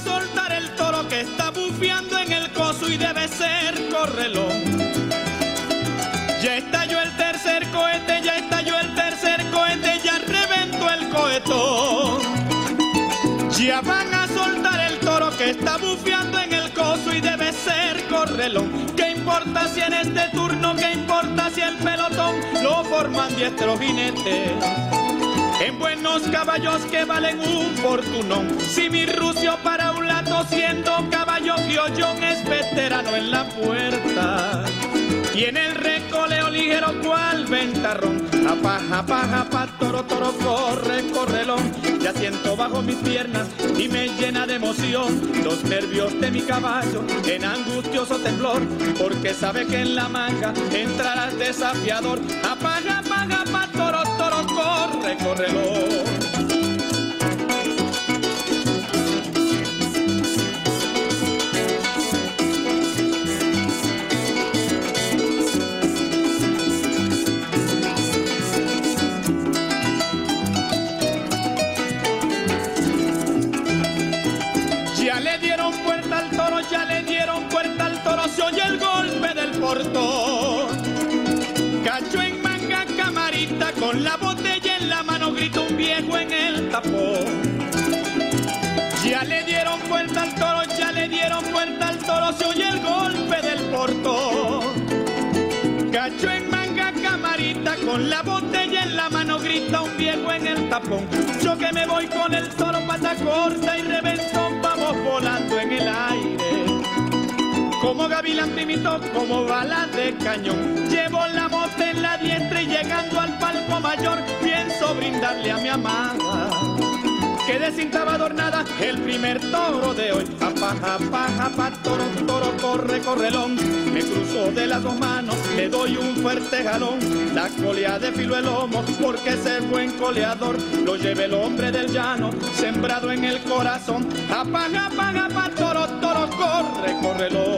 soltar el toro que está bufeando en el coso y debe ser correlón. Ya estalló el tercer cohete, ya estalló el tercer cohete, ya reventó el cohetón. Ya van a soltar el toro que está bufeando en el coso y debe ser correlón. ¿Qué importa si en este turno, qué importa si el pelotón lo forman diestros jinetes? En buenos caballos que valen un fortunón. Si mi rucio para un lato siendo caballo criollón es veterano en la puerta. Y en el recoleo ligero cual ventarrón. Apa, toro, toro, corre, correlón. Ya siento bajo mis piernas y me llena de emoción los nervios de mi caballo en angustioso temblor, porque sabe que en la manga entrarás desafiador. Apa, toro, toro, corre, correlón. Se oye el golpe del portón. Cacho en manga, camarita, con la botella en la mano, grita un viejo en el tapón. Ya le dieron vuelta al toro, ya le dieron vuelta al toro, se oye el golpe del portón. Cacho en manga, camarita, con la botella en la mano, grita un viejo en el tapón. Yo que me voy con el toro, pata corta y reventón, vamos volando en el aire. Como gavilán primito, como bala de cañón. Llevo la mota en la diestra y llegando al palco mayor pienso brindarle a mi amada, que de cinta va adornada el primer toro de hoy. Apa, toro, toro, corre, correlón. Me cruzo de las dos manos, le doy un fuerte jalón. La colea de filo el lomo, porque ese buen coleador lo lleva el hombre del llano, sembrado en el corazón. Apa, toro, toro, corre, correlón.